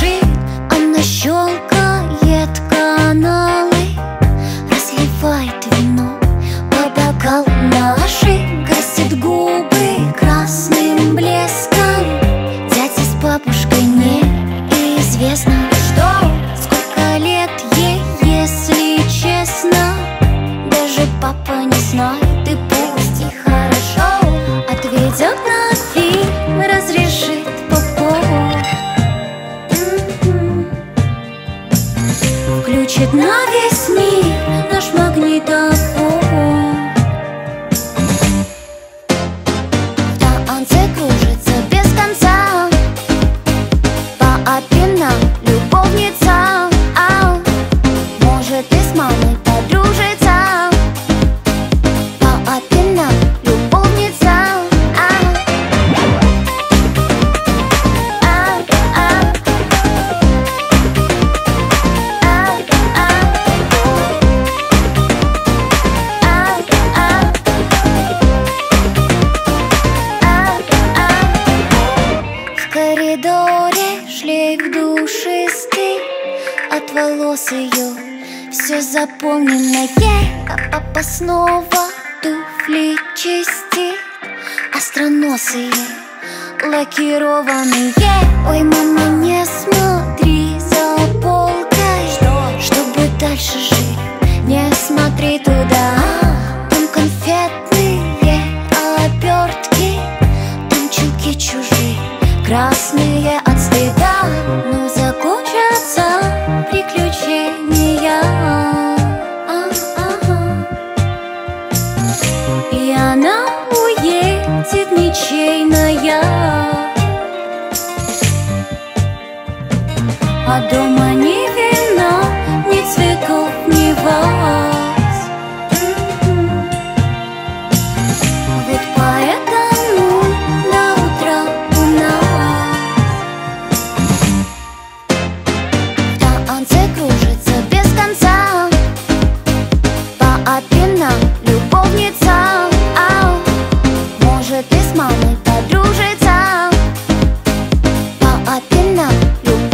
спешит, она щелкает каналы, разливает вино по бокалам нашим, красит губы красным блеском. Дядя с бабушкой неизвестно что, сколько лет ей, если честно. Даже папа не знает, и пусть и хорошо. Отведет на фильм, разрешит попов, включит на весь мир наш магнитофон. В танце кружится без конца по опинам любовница. Может и с мамой подружится по опинам любовница. В коридоре шлейф душистый от волос ее, все заполненное, а папа снова туфли чистит. Остроносые, лакированные. Ой, мама, не смотри за полкой, чтобы дальше жить, не смотри туда. Там конфетные обертки, там чулки чужие, красные от стыда. Но закончатся приключения, и она уедет ничейная, а дома ни вина, ни цветов, ни ваз. Вот поэтому до утра у нас в танце кружится без конца по опинам любовница. Может и с мамой подружится по опинам любовница.